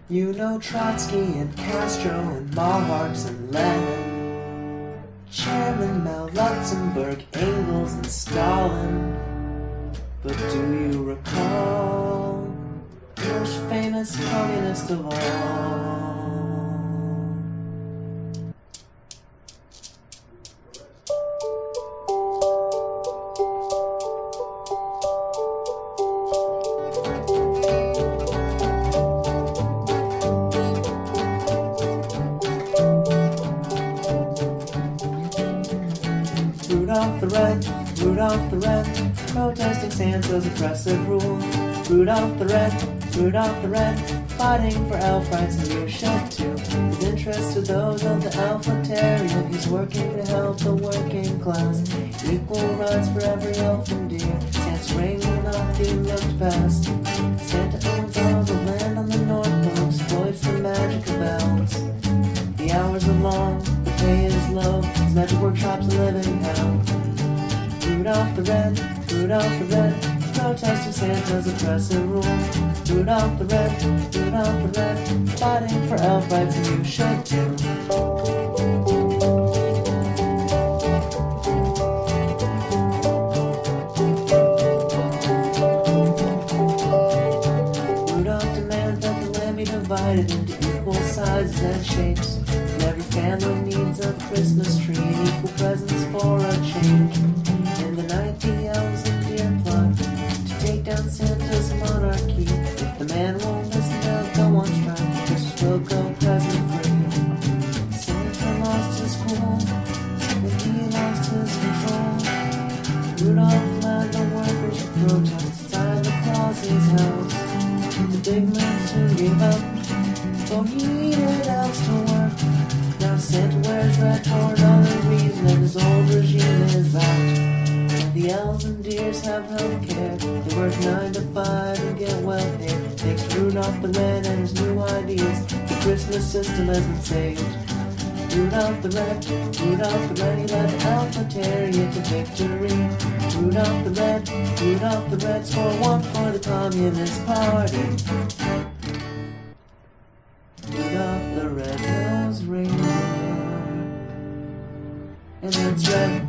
You know Trotsky and Castro and Marx and Lenin, Chairman Mao, Luxembourg, Engels and Stalin. But do you recall the most famous communist of all? Rudolph the Red, protesting Santa's oppressive rule. Rudolph the Red, fighting for elf rights, and you should too. His interests are those of the elfitarian. He's working to help the working class. Equal rights for every elf and deer. Santa's reign will not be looked past. Santa owns all the land on the North Pole, exploits the magic of elves. The hours are long, the pay is low, his magic workshop's a living hell. Rudolph the Red, protesting Santa's oppressive rule. Rudolph the Red, fighting for elf rights, and you should too. Rudolph demands that the land be divided into equal sizes and shapes. And every family needs a Christmas tree and equal presents for a change. In the night the elves and deer plot to take down Santa's monarchy. If the man won't listen, they'll go on strike. Christmas will go present free. Santa lost his cool, and he lost his control. Rudolph led the workers to protest inside the Claus's house. The big men soon gave up, for he needed elves to work. Now Santa wears red for another reason, and his old regime is out. The elves and deers have health care. They work 9 to 5 and get well paid. Thanks to Rudolph the Red and his new ideas, the Christmas system has been saved. Rudolph the Red, he led the elfitarian to victory. Rudolph the Red scored one for the Communist Party. Rudolph the Red-Nosed Reindeer, and that's red.